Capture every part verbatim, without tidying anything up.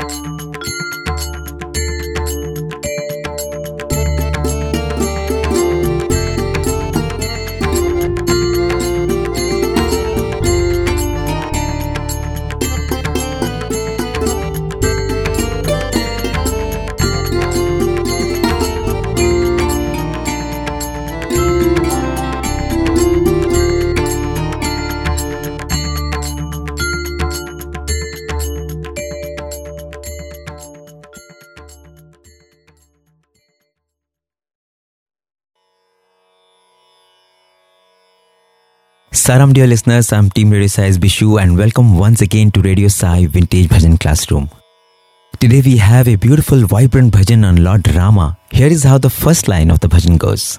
Saram dear listeners, I'm Team Radio Sai's Bishu and welcome once again to Radio Sai Vintage Bhajan Classroom. Today we have a beautiful vibrant bhajan on Lord Rama. Here is how the first line of the bhajan goes.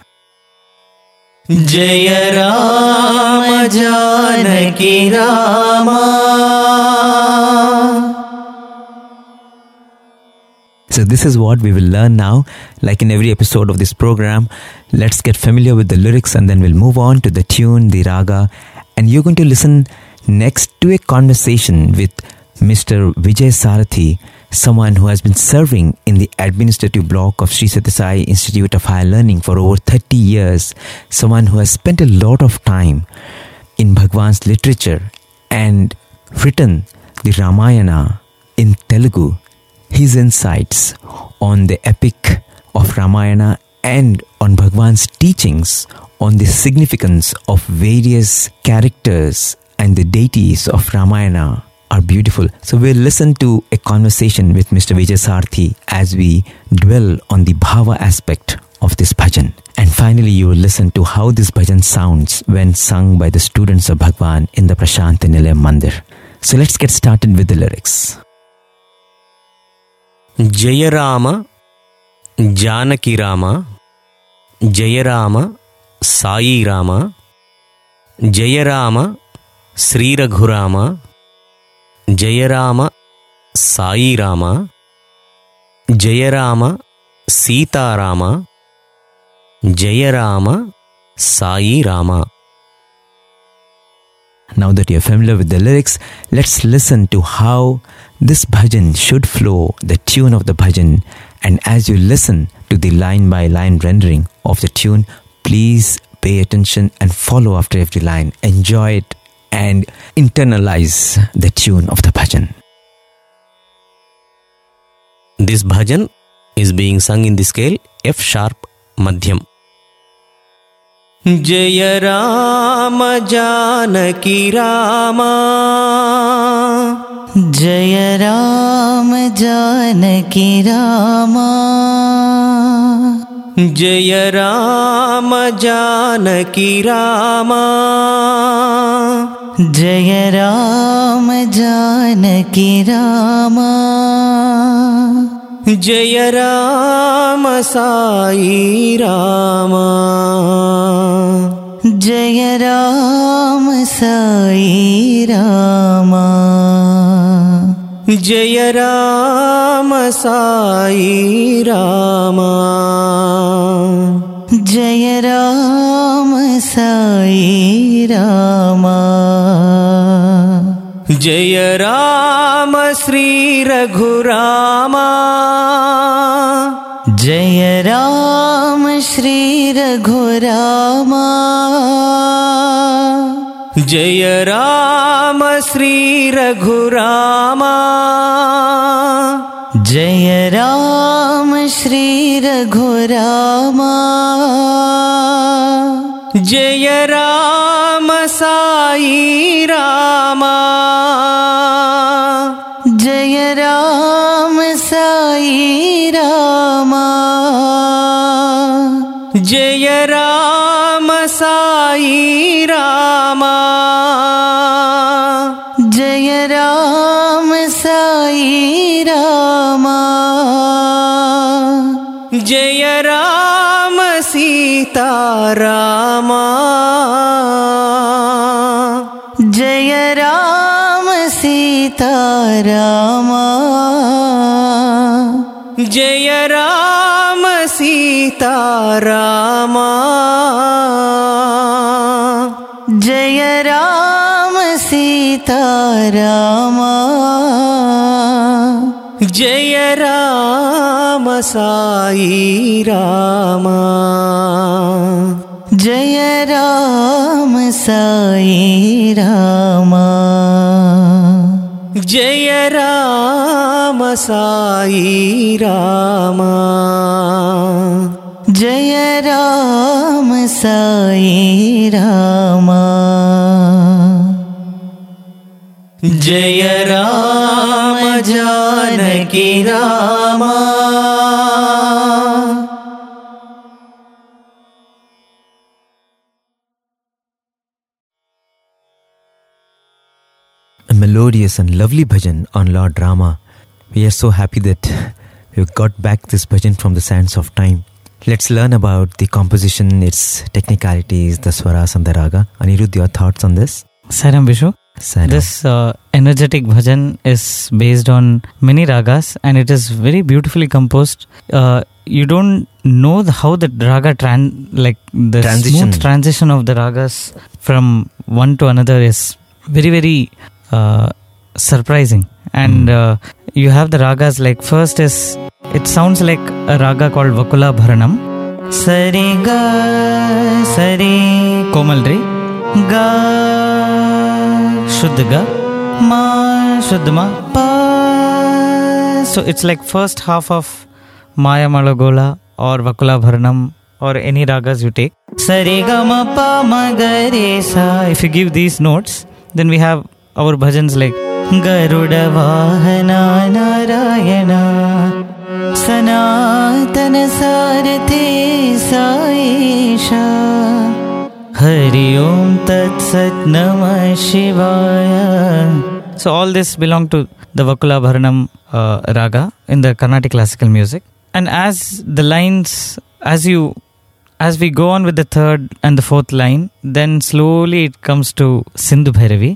Jaya Rama Janaki Rama. So this is what we will learn now. Like in every episode of this program, let's get familiar with the lyrics and then we'll move on to the tune, the raga. And you're going to listen next to a conversation with Mister Vijay Sarathi, someone who has been serving in the administrative block of Sri Sathya Sai Institute of Higher Learning for over thirty years. Someone who has spent a lot of time in Bhagwan's literature and written the Ramayana in Telugu. His insights on the epic of Ramayana and on Bhagwan's teachings on the significance of various characters and the deities of Ramayana are beautiful. So we'll listen to a conversation with Mister Vijay Sarathi as we dwell on the bhava aspect of this bhajan. And finally you will listen to how this bhajan sounds when sung by the students of Bhagwan in the Prashanti Nilayam Mandir. So let's get started with the lyrics. Jaya Rama Janaki Rama, Jaya Rama Sai Rama, Jaya Rama Sri Raghurama, Jaya Rama Sai Rama, Jaya Rama Sita Rama, Jaya Rama Sai Rama. Now that you're familiar with the lyrics, let's listen to how this bhajan should flow, the tune of the bhajan. And as you listen to the line-by-line rendering of the tune, please pay attention and follow after every line. Enjoy it and internalize the tune of the bhajan. This bhajan is being sung in the scale F sharp Madhyam. Jaya Rama Janaki Rama, Jaya Rama Janaki Rama, Jaya Rama Janaki Rama, Jaya Rama Janaki Rama, Jaya Rama Sai Rama, Jaya Rama Sai Rama, Jaya Rama Sai Rama, Jaya Rama Sai Rama, Jaya Rama Sri Raghurama, Jaya Rama Shri Raghurama, Jaya Rama Sri Raghurama, Jaya Rama Shri Raghurama, Jaya Rama Sai Rama, Jaya Rama Sai Rama, Jaya Rama Sai Rama, Jaya Rama Sai Rama, Jaya Rama Sita Rama, Jaya Rama Sita Rama, Jaya Rama Sita Rama, Jaya Rama Sita Rama, Jaya Rama Sai Rama Jaya Rama Sai Rama Jaya Rama Sai Rama Jaya Rama Sai Rama Jaya Rama Janaki Rama A melodious and lovely bhajan on Lord Rama. We are so happy that we got back this bhajan from the sands of time. Let's learn about the composition, its technicalities, the swaras and the raga. Anirudh, your thoughts on this? Saram Vishu. Saram. This uh, energetic bhajan is based on many ragas and it is very beautifully composed. Uh, you don't know the, how the raga tran- like the Transition. smooth transition of the ragas from one to another is very very uh, surprising. And Mm. uh, you have the ragas like first is it sounds like a raga called Vakula Bharanam. Sari ga sari Komalri. ga Shuddha Ga. ma Shuddha Ma. pa So it's like first half of Maya Malagola or Vakula Bharanam or any ragas you take. sari ga ma pa ma ga re sa. If you give these notes, then we have our bhajans like Garuda Vahana Narayana Sanatana Sarati Saisha Hari Om Tat Sat Namah Shivaya. so all this belong to the Vakula Bharanam uh, raga in the Carnatic classical music. And as the lines, as you, as we go on with the third and the fourth line, then slowly it comes to Sindhu Bhairavi.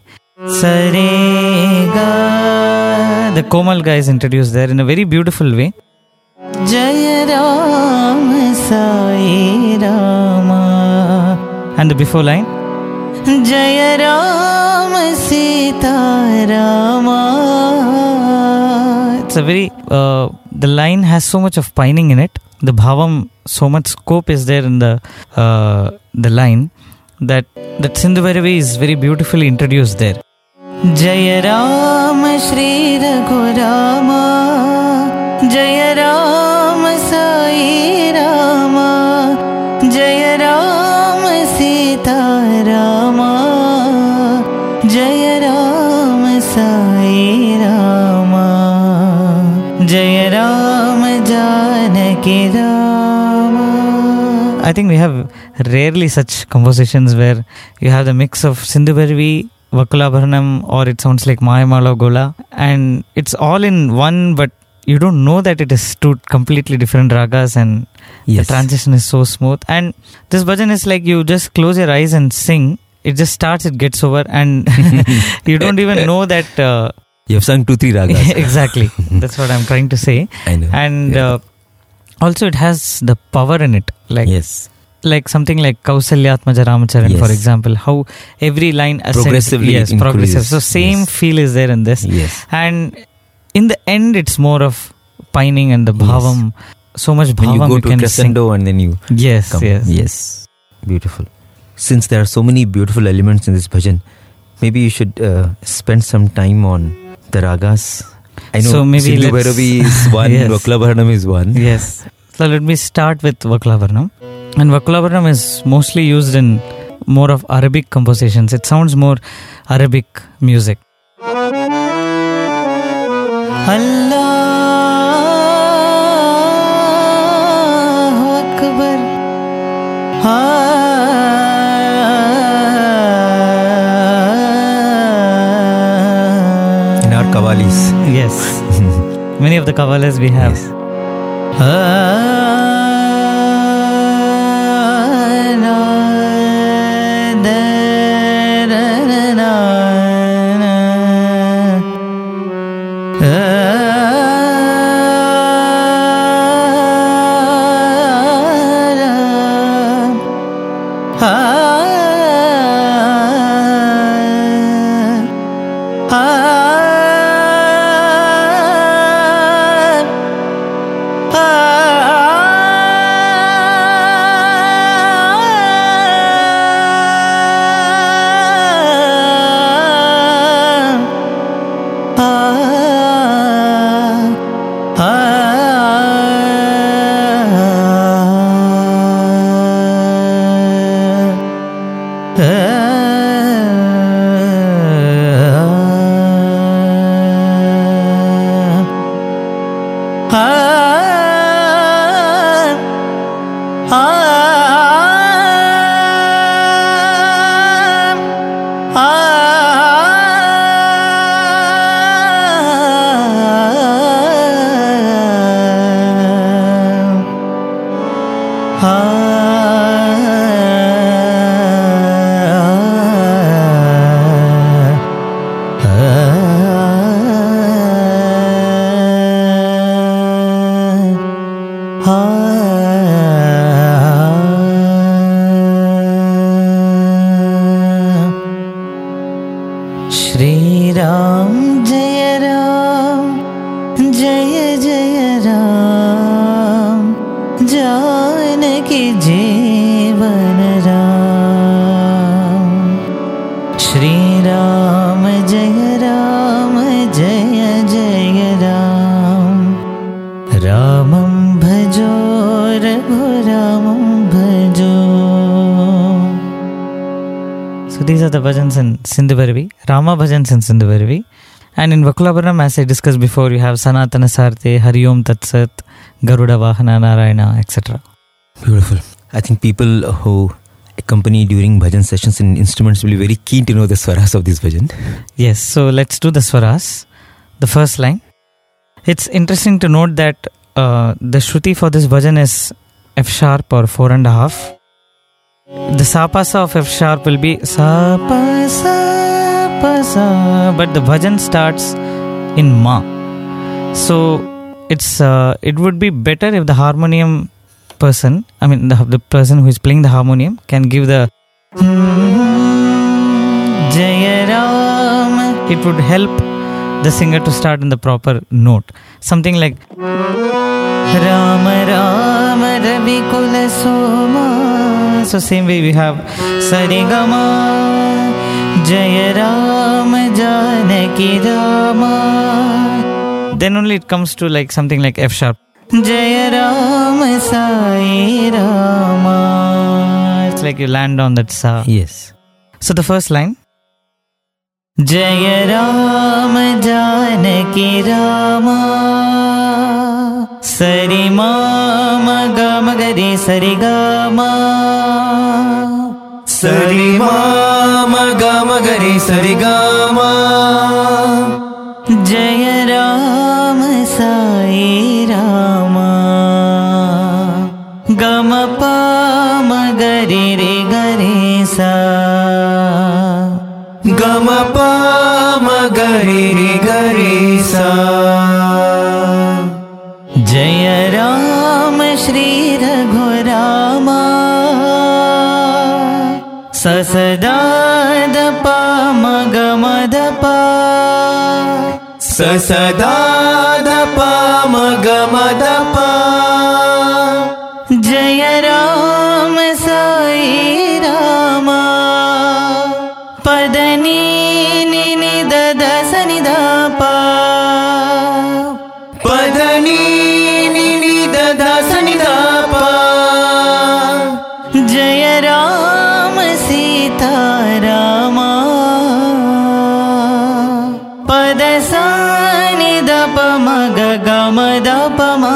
Sarega The Komal Ga is introduced there in a very beautiful way. Jaya Rama Sai Rama. And the before line, Jaya Rama Sita Rama. it's a very uh, the line has so much of pining in it. The bhavam, so much scope is there in the uh, the line that that Sindhu Bhairavi is very beautifully introduced there. Jaya Rama Shri Raghurama Jaya Rama Sai Rama Jaya Rama Sita Rama Jaya Rama Sai Rama Jaya Rama Janaki Rama. I think we have rarely such compositions where you have the mix of Sindhu Bhairavi, Vakula Bharanam, or it sounds like Mayamala Gola, and it's all in one, but you don't know that it is two completely different ragas, and Yes. the transition is so smooth. And this bhajan is like you just close your eyes and sing. It just starts, it gets over, and you don't even know that. Uh, You have sung two, three ragas. exactly. That's what I'm trying to say. I know. And Yeah. uh, also, it has the power in it. Like yes. like something like Kausalyatmaja Ramacharan, Yes. for example, how every line ascends. Progressively Yes, increases. progressive. So same Yes. feel is there in this. Yes. And in the end, it's more of pining and the bhavam. So much When you bhavam go you to can sing. crescendo and then you Yes, come. yes. Yes. Beautiful. Since there are so many beautiful elements in this bhajan, maybe you should uh, spend some time on the ragas. I know So maybe Sindhu let's- Bhairavi is one, Yes. Vakula Bharanam is one. Yes. So let me start with Vakula Bharanam. And Vakula Bharanam is mostly used in more of Arabic compositions. It sounds more Arabic music. Allahu Akbar. In our Kavalis. Yes. Many of the Kavalas we have. Yes. these are the bhajans in Sindhubaravi, Rama bhajans in Sindhubaravi. And in Vakulabharanam, as I discussed before, you have Sanatana Sarthe, Hari Om Tat Sat, Garuda Vahana Narayana, et cetera. Beautiful. I think people who accompany during bhajan sessions in instruments will be very keen to know the swaras of this bhajan. Yes, so let's do the swaras. The first line. It's interesting to note that uh, the shruti for this bhajan is F sharp or four and a half. The sapasa of F sharp will be sapasa, pasa, but the bhajan starts in ma. So it's uh, it would be better if the harmonium person, I mean the, the person who is playing the harmonium can give the Jaya Ram. It would help the singer to start in the proper note. Something like Ram Ram Ravi Kula Soma. So same way we have Sarigama Jaya Ram Janaki Rama. Then only it comes to like something like F sharp. Jaya Ram Sai Rama. It's like you land on that sa. Yes. So the first line. Jaya Ram Janaki Rama. Sari ma ma ga ma ga re sari ga ma. Sari ma ma ga ma ga re sari ga ma. Jaya Ram Sai Rama. Ga ma pa ma ga re re ga re sa. Ga ma pa ma ga re re ga re sa. Jaya Ram Shri Raghu Rama. Sa sa da da pa ma ga ma da pa. Sa sa da da pa ma ga ma da pa. Jaya Ram Sai Rama. Padani ni ni da da sa ni da pa. Padani ni ni da da sa ni da pa. Jaya Ram Sita Rama. Pada sa ni da pa ma ga ga ma da pa ma.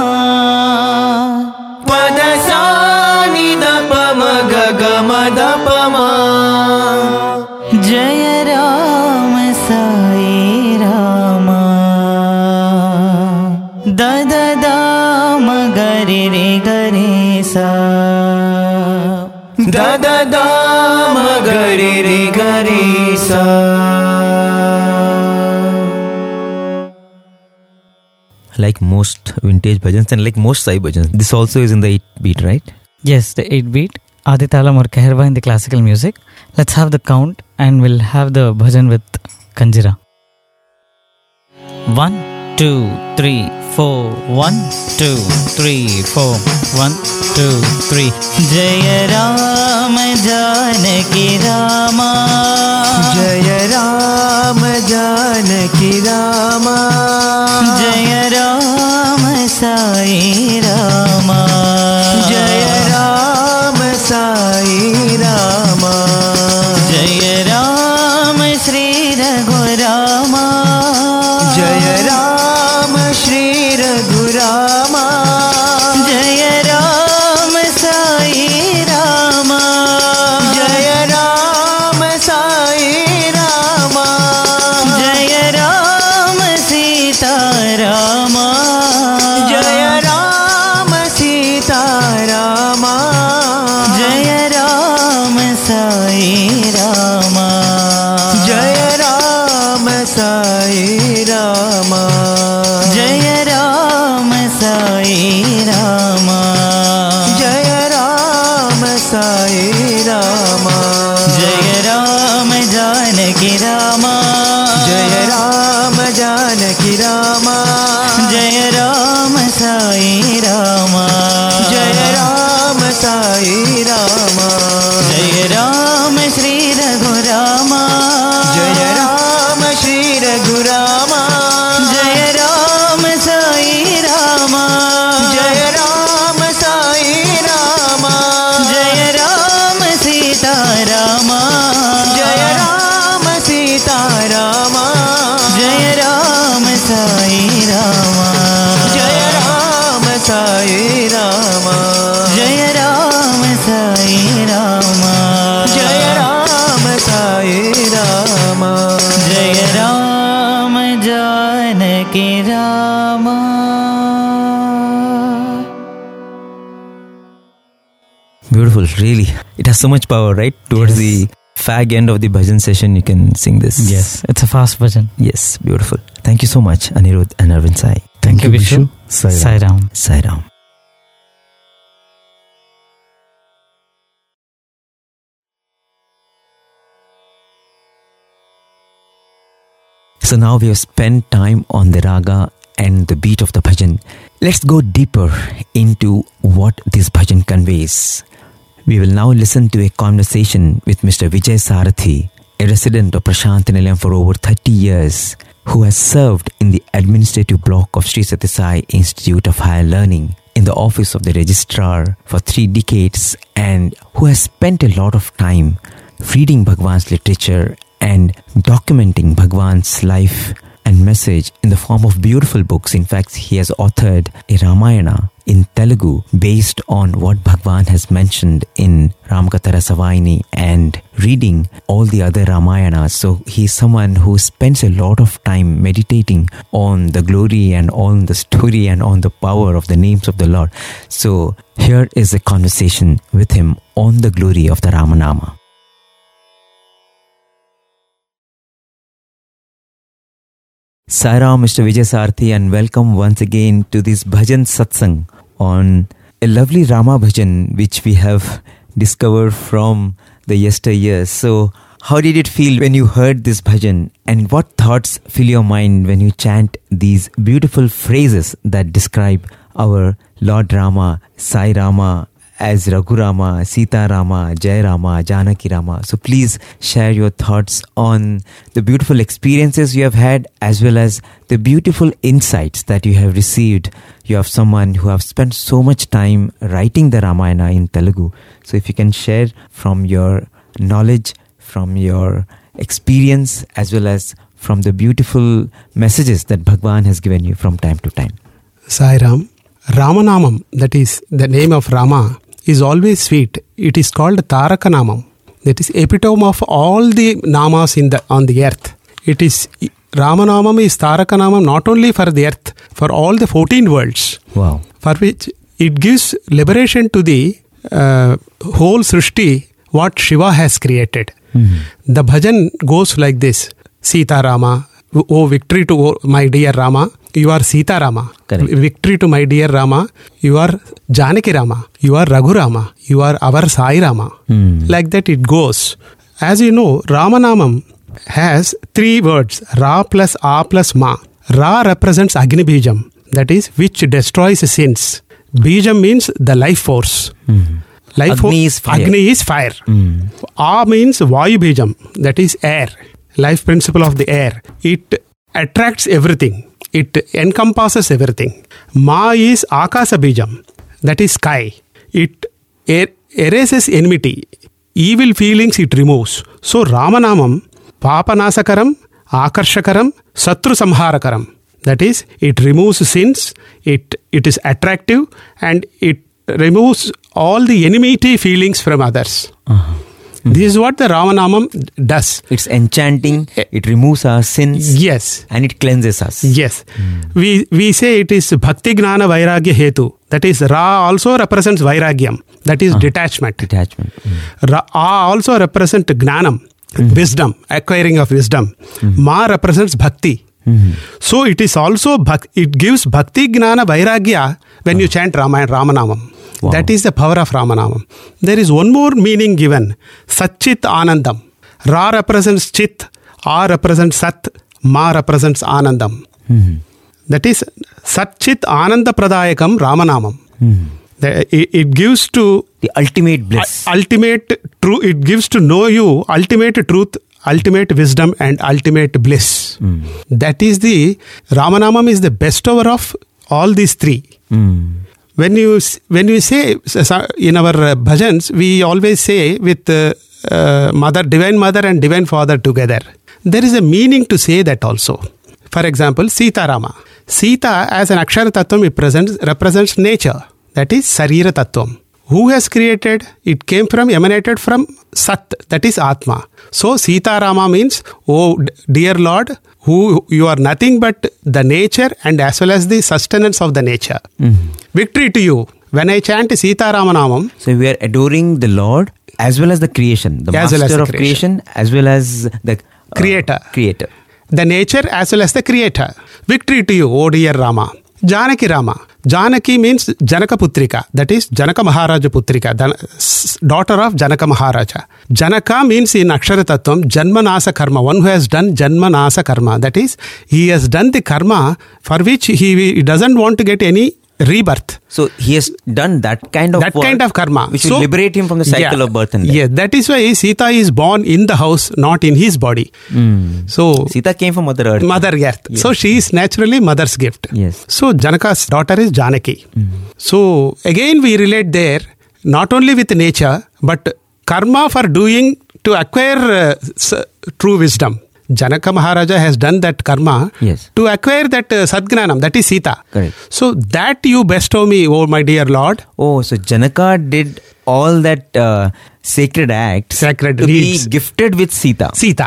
Pada sa ni da pa ma ga ga ma da pa ma. Jaya Ram Sai Rama. Da da da ma ga re re ga re sa. Da da da ma ga re re ga re sa. Like most vintage bhajans and like most Sai bhajans, this also is in the eight beat, right? Yes, the eight beat, Adi Talam or Kaherva in the classical music. Let's have the count and we'll have the bhajan with Kanjira. One, two, three, four. One, two, three, four. One, two, three. Jaya Ram Janaki Rama. Jaya Ram Janaki Rama. Jaya Ram Sai Rama. Jaya Ram Sai Rama. Jaya Ram Shri Raghu Rama. Jaya Ram Shri Raghu Rama. Jaya Ram Sai Rama. Jaya Ram Sai Rama. Jaya Ram Sita Rama. Jaya Ram Sita Rama. Jaya Ram Sai Rama. Jaya Ram Sai Rama. Jaya Ram Sai Rama. Jaya Ram Sai Rama. Jaya Ram Janaki Rama. Jaya Ram Janaki Rama. Jaya Ram Sai Rama. Jaya Ram Sai Rama. Jaya Ram Shri Raghu Rama. Jaya Ram Shri Raghu Rama. Jaya Ram Sai Rama. Jaya Ram Sai Rama. Jaya Ram Sita Rama. Jaya Beautiful, really. It has so much power, right? Towards yes. the fag end of the bhajan session, you can sing this. Yes, it's a fast bhajan. Yes, beautiful. Thank you so much, Anirudh and Arvind Sai. Thank, Thank you, Vishu. Sai Ram. Sai Ram. So now we have spent time on the raga and the beat of the bhajan. Let's go deeper into what this bhajan conveys. We will now listen to a conversation with Mister Vijay Sarathi, a resident of Prasanthi Nilayam for over thirty years, who has served in the administrative block of Sri Sathya Sai Institute of Higher Learning, in the office of the registrar for three decades, and who has spent a lot of time reading Bhagwan's literature and documenting Bhagwan's life and message in the form of beautiful books. In fact, he has authored a Ramayana in Telugu based on what Bhagwan has mentioned in Ramakatha Rasavayini and reading all the other Ramayanas. So he is someone who spends a lot of time meditating on the glory and on the story and on the power of the names of the Lord. So here is a conversation with him on the glory of the Ramanama. Sai Ram, Mister Vijay Sarathi, and welcome once again to this Bhajan Satsang on a lovely Rama Bhajan which we have discovered from the yesteryears. So, how did it feel when you heard this Bhajan, and what thoughts fill your mind when you chant these beautiful phrases that describe our Lord Rama, Sai Rama, as Raghu Rama, Sita Rama, Jai Rama, Janaki Rama? So please share your thoughts on the beautiful experiences you have had, as well as the beautiful insights that you have received. You have someone who have spent so much time writing the Ramayana in Telugu. So if you can share from your knowledge, from your experience, as well as from the beautiful messages that Bhagwan has given you from time to time. Sai Ram. Ramanamam, that is the name of Rama, is always sweet. It is called Taraka Namam. That is epitome of all the namas in the on the earth. It is Ramanamam is Taraka Namam not only for the earth, for all the fourteen worlds. Wow. For which it gives liberation to the uh, whole Srishti, what Shiva has created. Mm-hmm. The bhajan goes like this: Sita Rama, oh victory to oh, my dear Rama. You are Sita Rama. Correct. Victory to my dear Rama. You are Janaki Rama. You are Raghu Rama. You are our Sai Rama. Mm. Like that it goes. As you know, Ramanamam has three words. Ra plus A plus Ma. Ra represents Agni Bijam. That is, which destroys sins. Bijam means the life force. Mm. Life Agni fo- is fire. Agni is fire. Mm. A means Vayu Bijam. That is air. Life principle of the air. It attracts everything. It encompasses everything. Ma is Akasa Bijam, that is sky. It er- erases enmity. Evil feelings it removes. So Ramanamam, Papanasakaram, Akarshakaram, Satru Samharakaram. That is, it removes sins, it it is attractive, and it removes all the enmity feelings from others. Uh-huh. Mm-hmm. This is what the Ramanamam does. It's enchanting, it removes our sins. Yes. And it cleanses us. Yes. Mm. We we say it is Bhakti Gnana Vairagya Hetu. That is, Ra also represents Vairagyam. That is uh, detachment. Detachment. Mm. Ra A also represents Gnanam, mm. wisdom, acquiring of wisdom. Mm. Ma represents Bhakti. Mm-hmm. So it is also, bhak- it gives Bhakti Gnana Vairagya when uh. you chant Rama- Ramanamam. Wow. That is the power of Ramanamam. There is one more meaning given. Satchit Anandam. Ra represents Chit, A represents Sat, Ma represents Anandam. Mm-hmm. That is Satchit Ananda Pradayakam Ramanamam. Mm-hmm. The, it, it gives to... The ultimate bliss. Uh, ultimate truth. It gives to know you ultimate truth, ultimate wisdom, and ultimate bliss. Mm. That is the... Ramanamam is the bestower of all these three. Mm. When you when you say in our bhajans, we always say with uh, uh, mother, divine mother and divine father together. There is a meaning to say that also. For example, Sita Rama. Sita as an Akshara Tattvam represents, represents nature. That is Sarira Tattvam. Who has created? It came from, emanated from Sat. That is Atma. So Sita Rama means, oh dear Lord, who you are nothing but the nature and as well as the sustenance of the nature. Mm-hmm. Victory to you. When I chant Sita Ramanamam, So we are adoring the Lord as well as the creation, the As master well as the of creation. creation. as well as the uh, Creator. Creator. the nature as well as the creator. Victory to you, O dear Rama. Janaki Rama. Janaki means Janaka Putrika. That is Janaka Maharaja Putrika, the daughter of Janaka Maharaja. Janaka means in Akshara Tattvam, Janmanasa Karma, one who has done Janmanasa Karma. That is, he has done the karma for which he doesn't want to get any rebirth. So he has done that kind of That work kind of karma. which So- will liberate him from the cycle Yeah. of birth and death. Yeah, that is why Sita is born in the house, not in his body. Mm. So, Sita came from Mother Earth. Mother Earth. Yes. So she is naturally mother's gift. Yes. So Janaka's daughter is Janaki. So again we relate there not only with nature but karma for doing to acquire uh, s- true wisdom. Janaka Maharaja has done that karma Yes. to acquire that uh, Sadgnanam, that is Sita. Correct. So that you bestow me, oh my dear Lord. Oh, so Janaka did all that uh, sacred act Sacred to deeds. be gifted with Sita. Sita.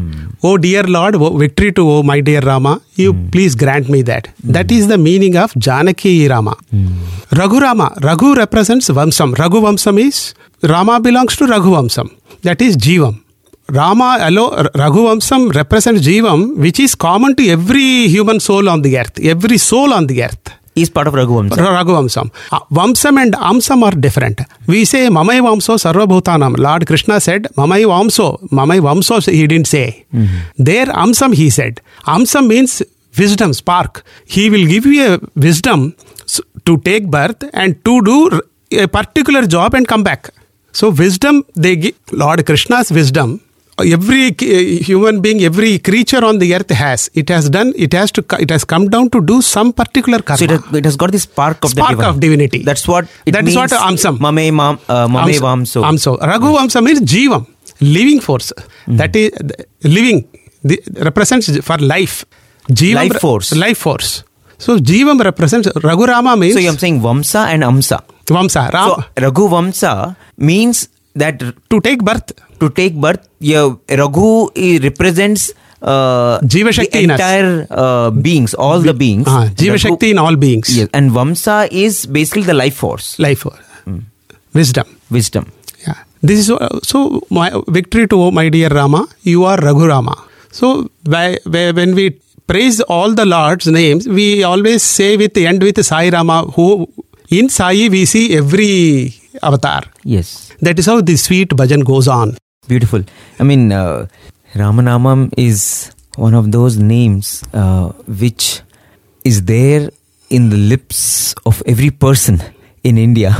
Oh dear Lord, oh, victory to oh my dear Rama, you please grant me that. That is the meaning of Janaki Rama. Raghu Rama. Raghu represents Vamsam. Raghu Vamsam is, Rama belongs to Raghu Vamsam. That is Jivam. Rama, allo, Raghu Vamsam represents Jivam, which is common to every human soul on the earth. Every soul on the earth. Is part of Raghuvamsa. Raghuvamsam. Uh, Vamsam and Amsam are different. We say Mamai Vamso Sarvabhutanam. Lord Krishna said Mamai Vamso. Mamai Vamso he didn't say. There Amsam he said. Amsam means wisdom, spark. He will give you a wisdom s- to take birth and to do a particular job and come back. So wisdom, they give Lord Krishna's wisdom. Every uh, human being, every creature on the earth has. It has done. It has to. It has come down to do some particular karma. So it has, it has got this spark of Spark the divine. of divinity. That's what it That is means. what Amsam. Mame mam, uh, Mame Vamso. Amso. Raghu Vamsa means Jivam, living force. That is living. The, represents for life. Jivam, Life force. Life force. So Jivam represents Raghu Rama means. So I'm saying Vamsa and Amsa. Vamsa. Ram, So Raghu Vamsa means that to take birth. to take birth, yeah, Raghu eh, represents uh, Jiva Shakti the in us. entire uh, beings, all the beings. Ah, Jiva Raghu- Shakti in all beings. Yes, and Vamsa is basically the life force, Life force. Wisdom. wisdom. Yeah. This is uh, so my victory to oh, my dear Rama. You are Raghu Rama. So by, by, when we praise all the Lord's names, we always say with end with Sai Rama. Who in Sai we see every avatar. Yes, That is how the sweet bhajan goes on. beautiful. I mean, uh, Ramanamam is one of those names uh, which is there in the lips of every person in India.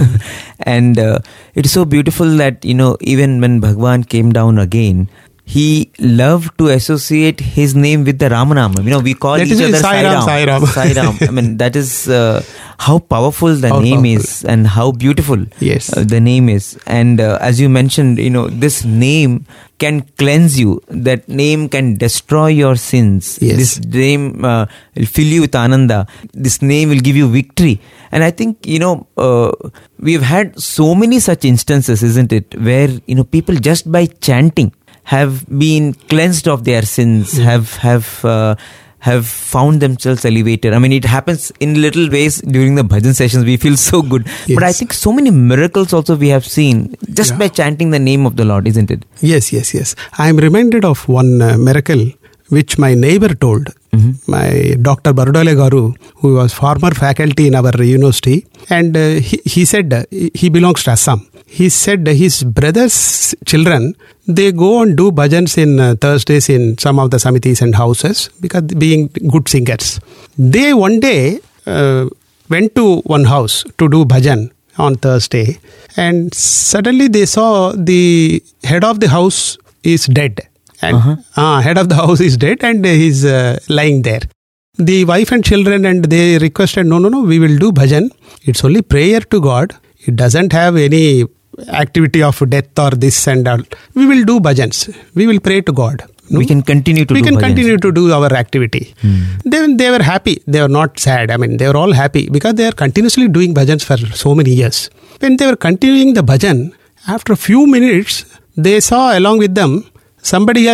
And uh, it is so beautiful that, you know, even when Bhagwan came down again, he loved to associate his name with the Ramanama. You know, we call That each is other Sai Sai Ram, Ram. Sai Ram. Sai Ram. I mean, that is uh, how powerful the How name powerful. is and how beautiful Yes. uh, the name is. And uh, as you mentioned, you know, this name can cleanse you. That name can destroy your sins. Yes. This name uh, will fill you with ananda. This name will give you victory. And I think, you know, uh, we've had so many such instances, isn't it? Where, you know, people just by chanting have been cleansed of their sins, have have uh, have found themselves elevated. I mean, it happens in little ways during the bhajan sessions. We feel so good. But I Yes. think so many miracles also we have seen just Yeah. by chanting the name of the Lord, isn't it? Yes, yes, yes. I am reminded of one uh, miracle which my neighbor told. My Doctor Barudale Garu, who was former faculty in our university, and uh, he, he said uh, he belongs to Assam. He said his brother's children, they go and do bhajans in uh, Thursdays in some of the samitis and houses because being good singers. They one day uh, went to one house to do bhajan on Thursday, and suddenly they saw the head of the house is dead. And Uh-huh. ah, head of the house is dead and he's uh, lying there. The wife and children and they requested, no, no, no, we will do bhajan. It's only prayer to God. It doesn't have any activity of death or this and all. We will do bhajans. We will pray to God. No? We can continue to we do can bhajans. continue to do our activity. Then they were happy. They were not sad. I mean, they were all happy because they are continuously doing bhajans for so many years. When they were continuing the bhajan, after a few minutes, they saw along with them somebody else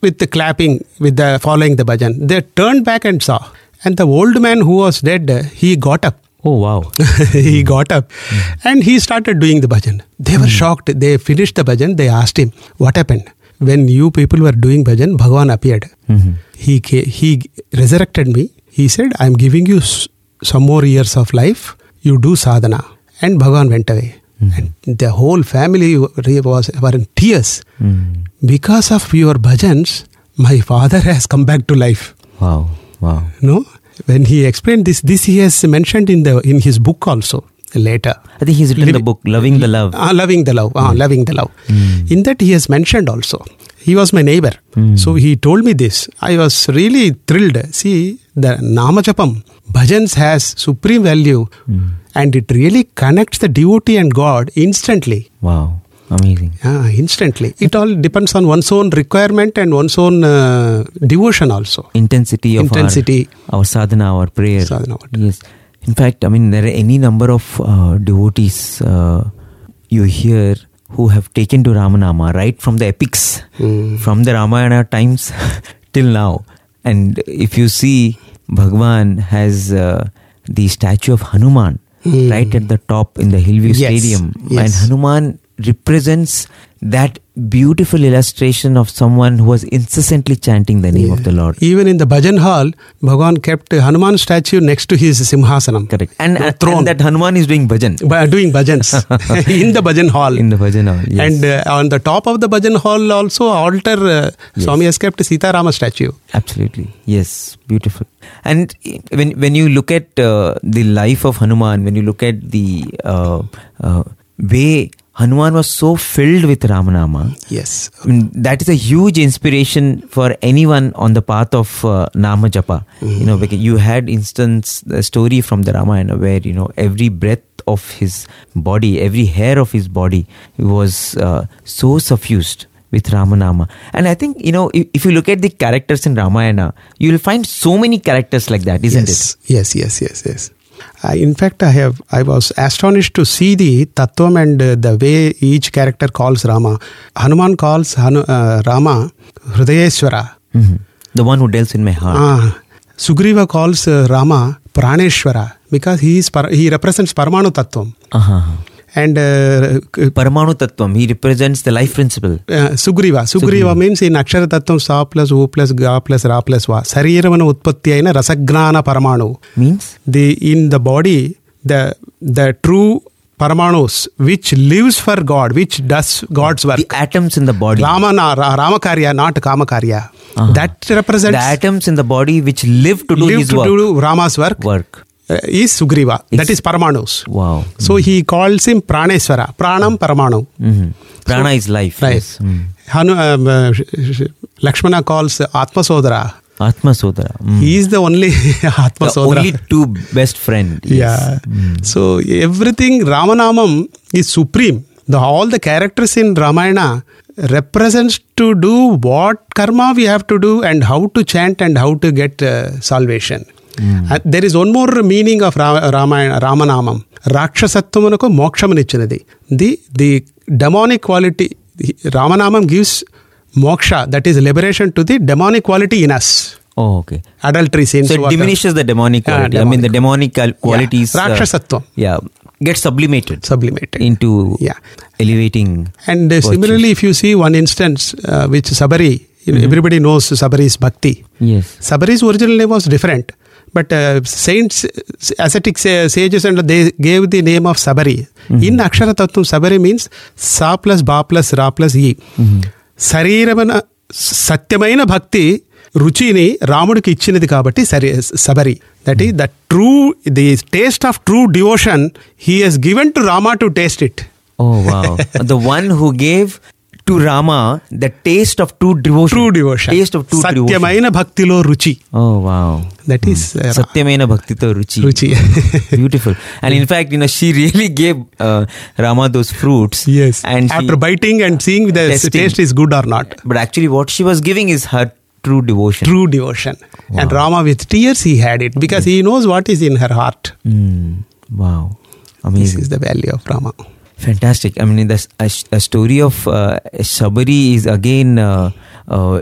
with the clapping, with the following the bhajan. They turned back and saw. And the old man who was dead, he got up. Oh, wow. he got up mm. and he started doing the bhajan. They were mm. shocked. They finished the bhajan. They asked him, what happened? When you people were doing bhajan, Bhagavan appeared. Mm-hmm. He he resurrected me. He said, I am giving you some more years of life. You do sadhana. And Bhagavan went away. Mm. And the whole family was were in tears. Mm. Because of your bhajans, my father has come back to life. Wow, wow. No? When he explained this, this he has mentioned in the in his book also later. I think he's written Liv- the book, Loving the Love. Uh, loving the Love. Mm. Uh, loving the Love. Mm. In that he has mentioned also. He was my neighbor. Mm. So he told me this. I was really thrilled. See, the Namajapam, bhajans has supreme value mm. and it really connects the devotee and God instantly. Wow. Amazing. Yeah, instantly. It all depends on one's own requirement and one's own uh, devotion also. Intensity of Intensity. Our, our sadhana, our prayer. Sadhana. Yes. In fact, I mean, there are any number of uh, devotees uh, you hear who have taken to Ramanama right from the epics, mm. from the Ramayana times till now. And if you see, Bhagwan has uh, the statue of Hanuman mm. right at the top in the Hillview yes. Stadium. Yes. And Hanuman represents that beautiful illustration of someone who was incessantly chanting the name yeah. of the Lord. Even in the bhajan hall, Bhagavan kept a Hanuman statue next to his simhasanam. Correct. And, no, and, and that Hanuman is doing bhajan. By doing bhajans in the bhajan hall. In the bhajan hall, yes. And uh, on the top of the bhajan hall also, altar, uh, yes. Swami has kept Sita Rama statue. Absolutely. Yes. Beautiful. And when when you look at uh, the life of Hanuman, when you look at the uh, uh, way Hanuman was so filled with Ramanama. Yes. I mean, that is a huge inspiration for anyone on the path of uh, Nama Japa. Mm. You know, because you had instance, the story from the Ramayana where, you know, every breath of his body, every hair of his body was uh, so suffused with Ramanama. And I think, you know, if, if you look at the characters in Ramayana, you will find so many characters like that, isn't yes. it? Yes, yes, yes, yes. Uh, in fact, I have I was astonished to see the tattvam and uh, the way each character calls Rama. Hanuman calls Hanu, uh, Rama Hridayeshwara. Mm-hmm. The one who dwells in my heart. Uh, Sugriva calls uh, Rama Praneshwara because he is par- he represents Paramanu Tattvam. Uh-huh. And uh, Paramanu Tattvam, he represents the life principle. Uh, Sugriva. Sugriva. Sugriva means in Akshara Tattvam Sa plus O plus Ga plus Ra plus Va. Sariravana Utpatti Aina Rasagnana Paramanu. Means? The in the body, the the true Paramanus, which lives for God, which does God's work. The atoms in the body. Rama, na, Ramakarya, not Kamakarya. Uh-huh. That represents... The atoms in the body which live to do live his to work. do Rama's work. Work. Uh, is Sugriva. It's, that is Paramanus. Wow. So mm. he calls him Praneshwara. Pranam Paramanu. Mm-hmm. Prana so, is life. Right. Yes. Mm. Hanu, um, uh, Lakshmana calls Atma Sodara. Atma Sodara. Mm. He is the only Atma the Sodara. only two best friend. Yes. Yeah. Mm. So everything Ramanamam is supreme. The, all the characters in Ramayana represents to do what karma we have to do and how to chant and how to get uh, salvation. Mm. Uh, there is one more meaning of Ra- Ramayana, Ramanamam. Rakshasatvamanako mokshamanichyanadi. The, the demonic quality, Ramanamam gives moksha, that is liberation to the demonic quality in us. Oh, okay. Adultery, sins. So it diminishes the demonic quality. Uh, demonic. I mean, the demonic qualities. Yeah. Rakshasatvam. Uh, yeah. Get sublimated. Sublimated. Into yeah. elevating. And uh, similarly, if you see one instance, uh, which Sabari, you know, mm-hmm. everybody knows Sabari's bhakti. Yes. Sabari's original name was different. But uh, saints, ascetic sages, and they gave the name of Sabari. Mm-hmm. In Akshara Tattvam, Sabari means Sa plus Ba plus Ra plus E. Mm-hmm. Sariravana Satyamaina Bhakti Ruchini Ramudiki Ichinadi Kabatti Sabari. That is the true, the taste of true devotion he has given to Rama to taste it. Oh wow. The one who gave to Rama the taste of true devotion. True devotion. Taste of true Satyamaina devotion. Satyamaina Bhaktilo Ruchi. Oh wow. That is uh, Satyamaina Bhaktito Ruchi. Ruchi. Beautiful. And in fact, you know, she really gave uh, Rama those fruits. Yes. And after biting and seeing the testing. Taste is good or not. But actually what she was giving is her true devotion. True devotion. Wow. And Rama with tears he had it because yes. he knows what is in her heart. Mm. Wow. Amazing. This is the value of Rama. Fantastic. I mean, the, a, a story of uh, Sabari is again uh, uh,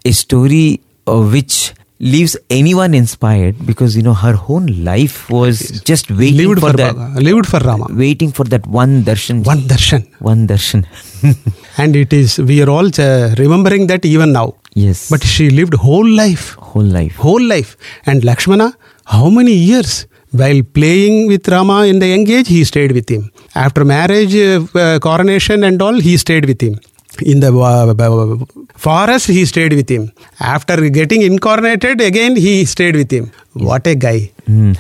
a story uh, which leaves anyone inspired, because you know her whole life was just waiting lived for, for that, Baba, lived for Rama, waiting for that one darshan, one darshan, one darshan. and it is we are all uh, remembering that even now. Yes, But she lived whole life, whole life. whole life. And Lakshmana, how many years? While playing with Rama in the young age, he stayed with him. After marriage, uh, uh, coronation and all, he stayed with him. In the uh, forest, he stayed with him. After getting incarnated, again, he stayed with him. Yes. What a guy. Mm.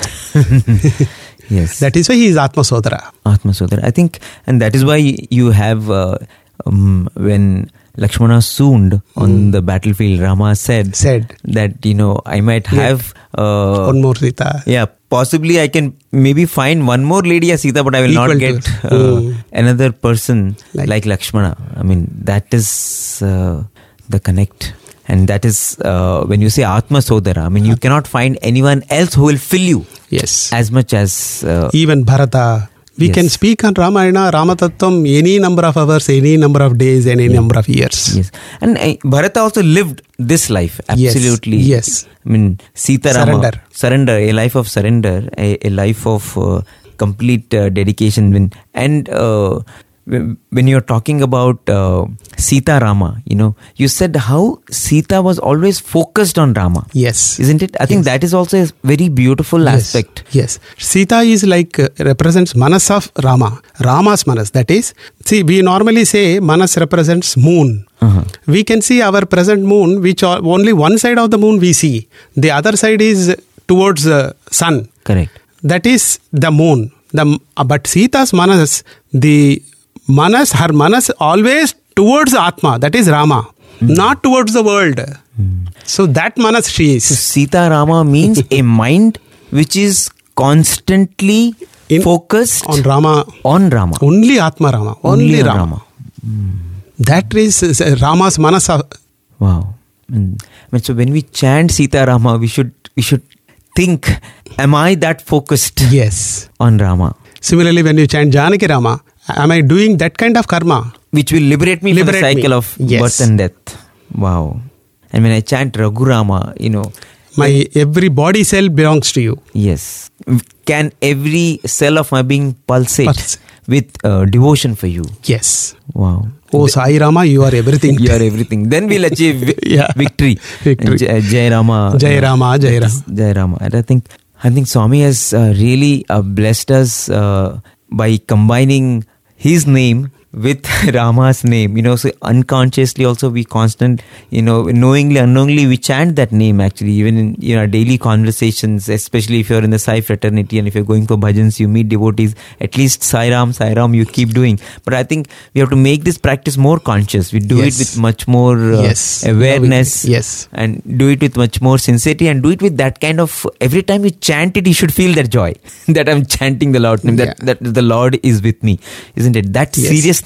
Yes. That is why he is Atma Sodara. Atma Sodara. I think, and that is why you have, uh, um, when Lakshmana swooned on mm. the battlefield, Rama said, said that, you know, I might have... Uh, one more Sita. Yeah, possibly I can maybe find one more lady as Sita, but I will Equal not get uh, mm. another person like, like Lakshmana. I mean, that is uh, the connect. And that is, uh, when you say Atma Sodara, I mean, you cannot find anyone else who will fill you. Yes. As much as... Uh, Even Bharata. We yes. can speak on Ramayana, Ramatattvam, any number of hours, any number of days, any yeah. number of years. Yes. And uh, Bharata also lived this life. Absolutely. Yes. yes. I mean, Sita Rama. Surrender. Surrender. A life of surrender. A, a life of uh, complete uh, dedication. And uh, when you're talking about uh, Sita Rama, you know, you said how Sita was always focused on Rama. Yes. Isn't it? I think yes. that is also a very beautiful yes. aspect. Yes. Sita is like, uh, represents Manas of Rama. Rama's Manas. That is, see, we normally say Manas represents moon. Uh-huh. We can see our present moon, which are only one side of the moon we see. The other side is towards the sun. Correct. That is the moon. The uh, But Sita's Manas, the Manas, her Manas always towards Atma, that is Rama, mm. not towards the world. Mm. So that Manas she is. So Sita Rama means a mind which is constantly In, focused on Rama. On Rama. Only Atma Rama. Only, Only Rama. Rama. Mm. That is uh, Rama's Manas. Wow. Mm. I mean, so when we chant Sita Rama, we should we should think, am I that focused? Yes. On Rama? Similarly, when you chant Janaki Rama, am I doing that kind of karma? Which will liberate me liberate from the cycle me. of yes. birth and death. Wow. And when I chant Raghurama, you know... My every body cell belongs to you. Yes. Can every cell of my being pulsate Pulse. with uh, devotion for you? Yes. Wow. Oh, Sai Rama, you are everything. You are everything. Then we'll achieve vi- yeah. victory. victory. Jai, Jai Rama. Jai Rama, Jai Rama. Jai Rama. And I think, I think Swami has uh, really uh, blessed us uh, by combining his name with Rama's name, you know, so unconsciously also we constant, you know, knowingly, unknowingly we chant that name actually, even in, you know, daily conversations, especially if you're in the Sai fraternity and if you're going for bhajans, you meet devotees, at least Sai Ram, Sai Ram, you keep doing. But I think we have to make this practice more conscious. We do yes. it with much more uh, yes. awareness yes. and do it with much more sincerity and do it with that kind of, every time you chant it, you should feel that joy that I'm chanting the Lord's name, that, yeah. that the Lord is with me, isn't it? That yes. seriousness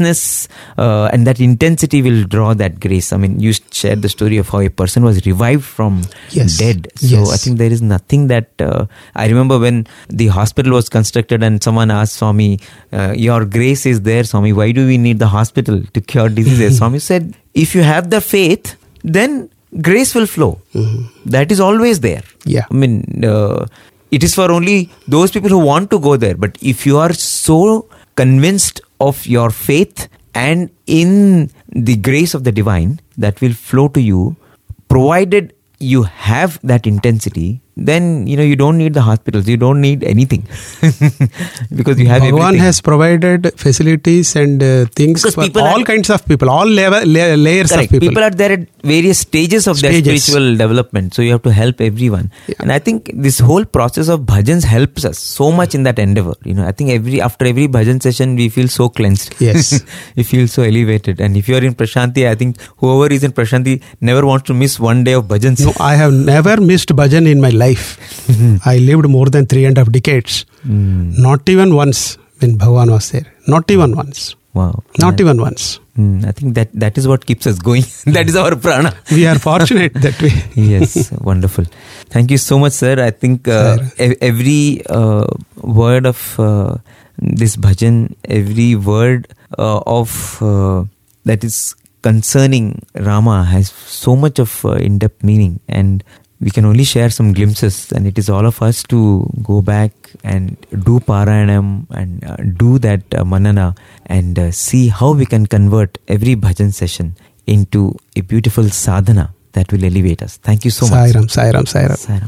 Uh, and that intensity will draw that grace. I mean, you shared the story of how a person was revived from yes. dead. So yes. I think there is nothing that... Uh, I remember when the hospital was constructed and someone asked Swami, uh, your grace is there, Swami. Why do we need the hospital to cure diseases? Swami said, if you have the faith, then grace will flow. Mm-hmm. That is always there. Yeah. I mean, uh, it is for only those people who want to go there. But if you are so convinced of your faith and in the grace of the divine that will flow to you, provided you have that intensity, then, you know, you don't need the hospitals, you don't need anything because you have Bhagavan everything. has provided facilities and uh, things because for all are, kinds of people, all level, la- layers correct. of people. People are there at various stages of stages. their spiritual development, so you have to help everyone. Yeah. And I think this whole process of bhajans helps us so much in that endeavor. You know, I think every after every bhajan session, we feel so cleansed. Yes. We feel so elevated. And if you are in Prashanti, I think whoever is in Prashanti never wants to miss one day of bhajans. No, I have never missed bhajan in my life. I lived more than three and a half decades. Mm. Not even once when Bhagavan was there. Not even once. Wow. Not yeah. even once. Mm, I think that that is what keeps us going. That is our prana. We are fortunate that way. Yes, wonderful. Thank you so much, sir. I think uh, e- every uh, word of uh, this bhajan, every word uh, of uh, that is concerning Rama has so much of uh, in-depth meaning, and we can only share some glimpses, and it is all of us to go back and do Parayanam and uh, do that uh, Manana and uh, see how we can convert every bhajan session into a beautiful sadhana that will elevate us. Thank you so much. Sairam, Sairam, Sairam. Sairam.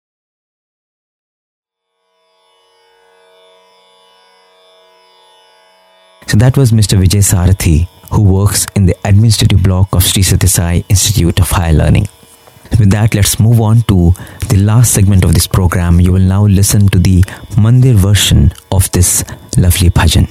So that was Mister Vijay Sarathi, who works in the administrative block of Sri Sathya Sai Institute of Higher Learning. With that, let's move on to the last segment of this program. You will now listen to the Mandir version of this lovely bhajan.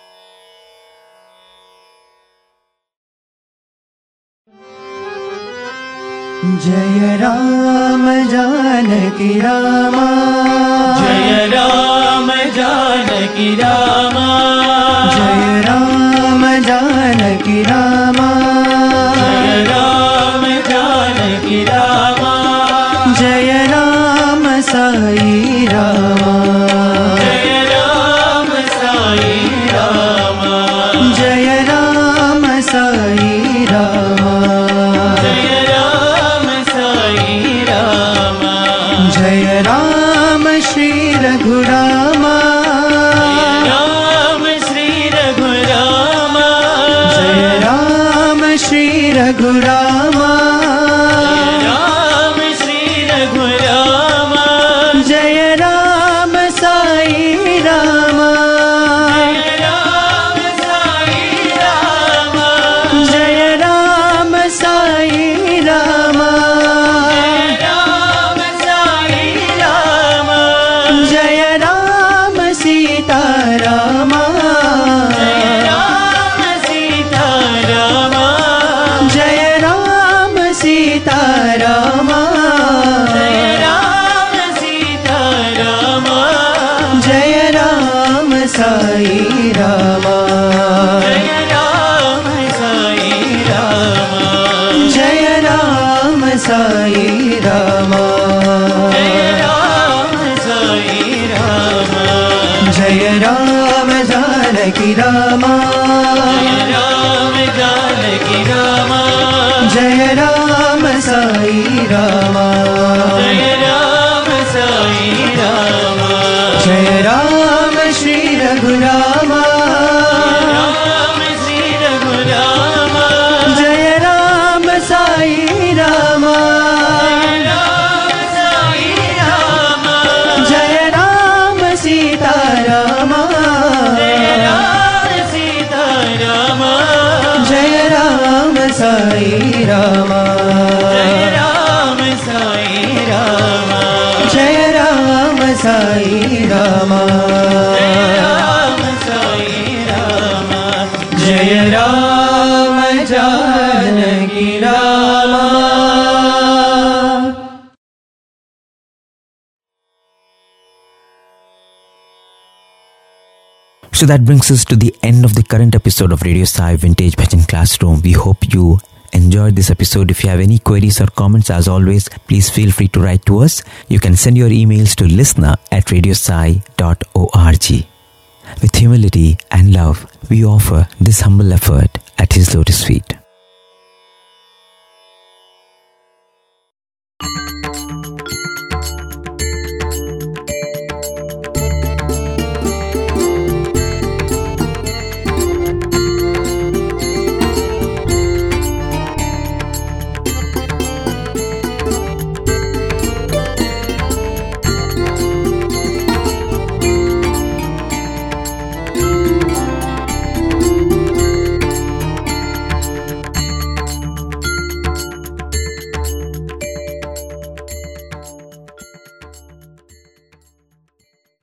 Jaya Ram Janaki Rama, Jaya Ram Janaki Rama, Jaya Ram Janaki Rama, Jaya Ram Janaki Rama, Jaya Ram Sai Rama, Jaya Ram Sai Rama, Jaya Ram Sai Rama, Jaya Ram Shri Raghurama, Ram Shri Raghurama, Jaya Ram Shri Raghurama, Ram Shri Raghurama, Jaya Ram Sai Rama, Jaya Ram Sai Rama, Jaya Ram Sita Rama, Jaya Ram Sita Rama, Jaya Ram Sai Rama, Jaya Ram Sai Rama, Jaya Ram Janaki Rama, Jaya Ram Sai Rama, Jaya Ram Shri Raghurama, Jaya Ram Sai Rama, Jaya Ram Sita Rama, Jaya Ram Sai Rama, Jaya Ram Sai Rama, Jaya Ram Sai Rama, Jaya Ram Janaki Rama. So that brings us to the end of the current episode of Radio Sai Vintage Bhajan Classroom. We hope you enjoyed this episode. If you have any queries or comments, as always, please feel free to write to us. You can send your emails to listener at radiosai dot org. With humility and love, we offer this humble effort at His lotus feet.